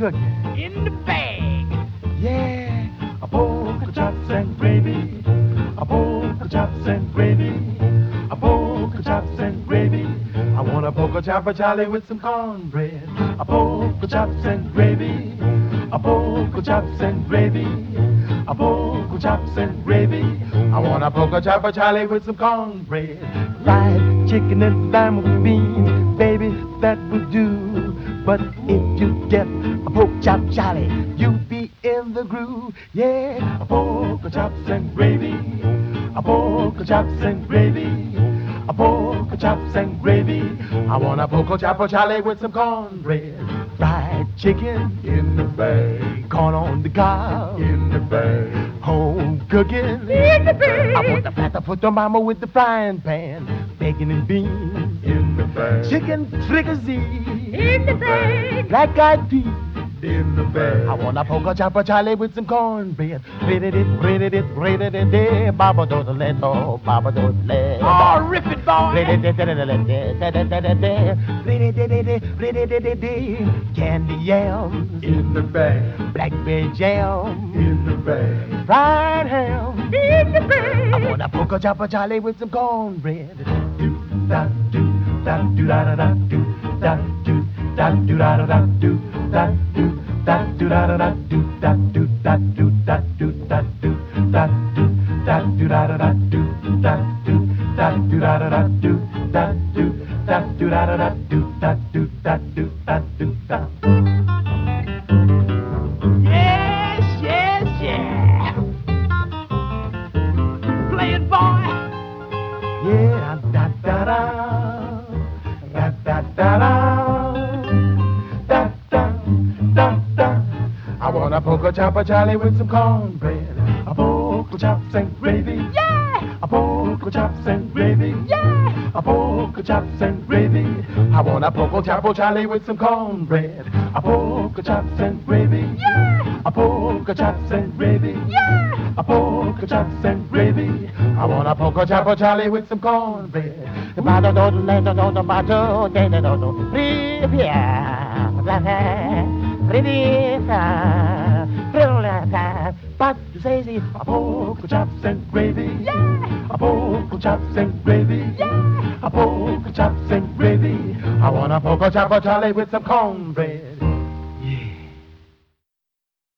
cooking? In the bag. Yeah, a pork chops and gravy. A pork chops and gravy. A pork chops and gravy. I want a pork chop Charlie with some cornbread. A pork chops and gravy. A pork chops and gravy. A pork chops and gravy. I want a pork chop Charlie with some cornbread. Fried chicken and lima beans, baby, that would do. But if you get a pork chop Charlie, you'll be in the groove. Yeah, a pork chops and gravy. A pork chops and gravy. A pork chops and gravy. I want a pork chop Charlie with some cornbread. Fried chicken In the bag. corn on the cob, In the bag. home cooking. In the bag. I want the fat to put the mama with the frying pan, bacon and beans, In the bag. chicken fricassee, In the bag. black-eyed peas. In the bag. I want a poker chopper Charlie with some cornbread. Red-a-dit, baba do the leto, baba do the leto. Oh, rip it, boy. Candy yams, In the bag. blackberry jam, In the bag. fried ham. In the I bag. want a poker chopper Charlie with some cornbread. Do da do da do da da da do da do da do da da da do da do da do da da da do da do da do da do da do da do da do da da da do da do da do da da da do da do da do da da da do da do da do da do da. Yes, yes, yeah. Play it, boy. Yeah, da da da da da da da da da da. I want a poker chopper Charlie with some cornbread. A poker chops and gravy. Yeah. A poker chops and gravy. Yeah. A poker chops and gravy. I want a poker chopper Charlie with some cornbread. A poker chops and gravy. Yeah. A poker chops and gravy. Yeah. A poker chops and gravy. I want a poker chopper Charlie with some cornbread. The bottle don't let the bottle, they don't know. But say, a poker chops and gravy. Yeah. A poker chops and gravy. Yeah. A poker chops and gravy. I want a poker chopper Charlie with some cornbread.